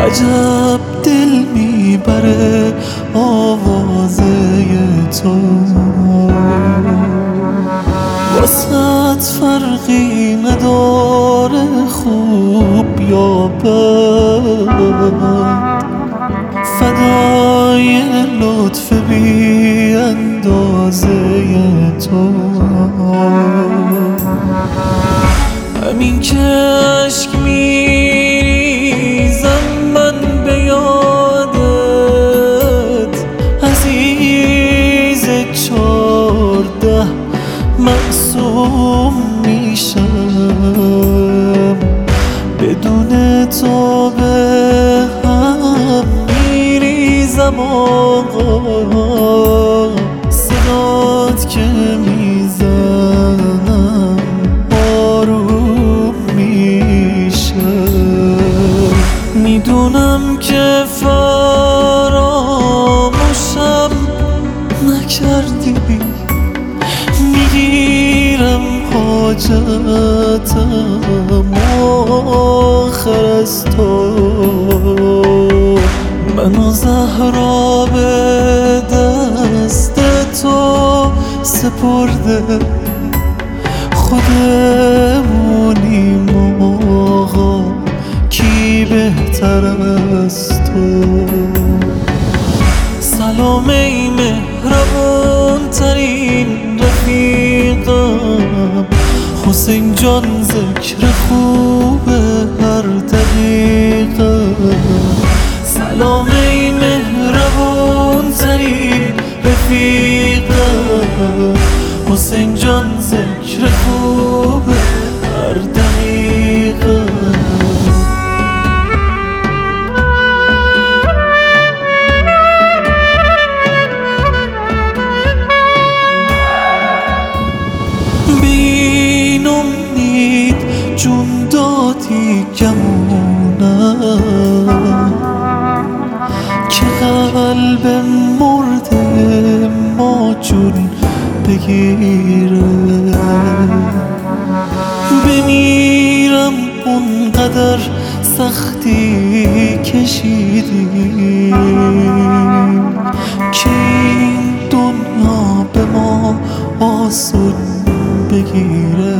عجب دل میبره آوازه تو، واسط فرقی نداره خوب یا بد، فدای لطف بی اندازه تو. همین که عشق میریزم من به یادت، عزیز 14 معصوم میشم، بدون تو به هم میریزم آقا، صدات که میزنم آروم میشه. میدونم که فراموشم نکردی، میگیرم حاجتم آخر از تو. منو زهرا به دست تو سپرده، خودمونیم آقا، کی بهتر از تو. سلام ای مهربون ترین رفیقم، حسین جان ذکر خوب هر دقیقه. سلام ای مهربون ترین رفیقم، حسین جان ذکر خوب هر دقیقه. بین امید جون دادی گمونم، که قلب مرده ما جون بگیره. بمیرم اونقدر سختی کشیدیم، که این دنیا به ما آسون بگیره.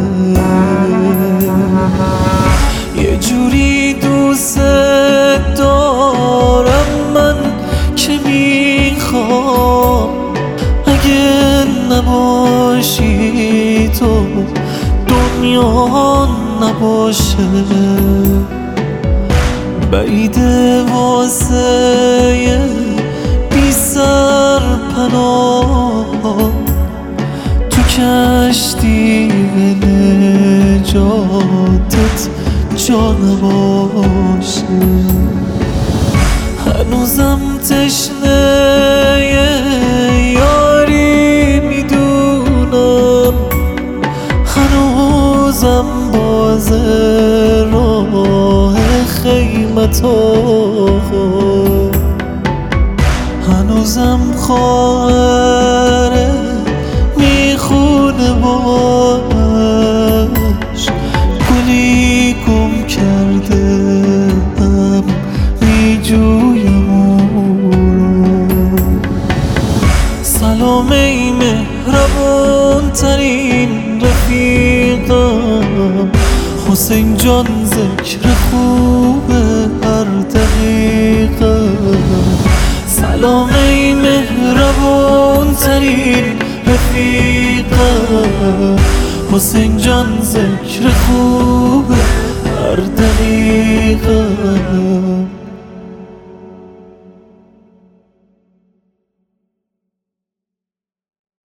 یه جوری دوست دارم من که میخوام اگه نباشی تو دنیا نباشه. بعیده واسه بی سر پناه تو کشتی نجاتت جا نباشه. هنوزم تشنه یاری میدونم، هنوزم باز راه خیمت آقا، هنوزم خواهره میخونه باش، گلی گم کرده هم میجویم او رو. سلام ای مهربون ترین رفیقم، حسین جان ذکر خوب هر دقیقه. سلام ای مهربون ترین رفیقم، حسین جان ذکر خوب هر دقیقه.